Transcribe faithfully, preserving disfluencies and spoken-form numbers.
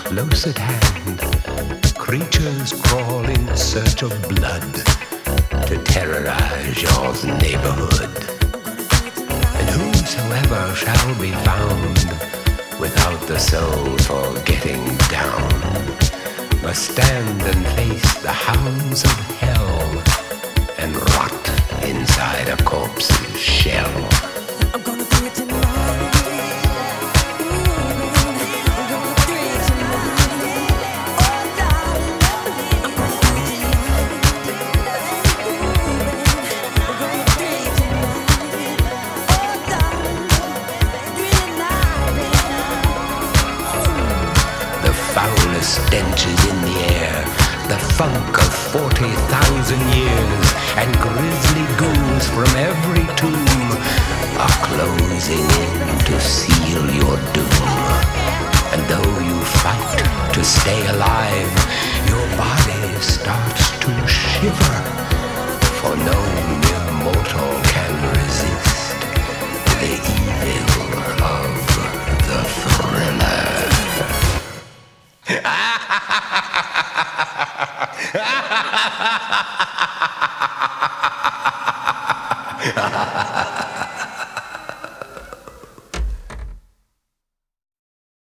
Close at hand, creatures crawl in search of blood to terrorize your neighborhood. And whosoever shall be found without the soul for getting down must stand and face the hounds of hell and rot inside a corpse's shell. I'm gonna do it tonight. Stench is in the air, the funk of forty thousand years, and grisly ghouls from every tomb are closing in to seal your doom. And though you fight to stay alive, your body starts to shiver, for no mere mortal can resist the evil of the thriller. Ha ha ha ha ha ha ha ha ha ha ha ha ha ha ha ha ha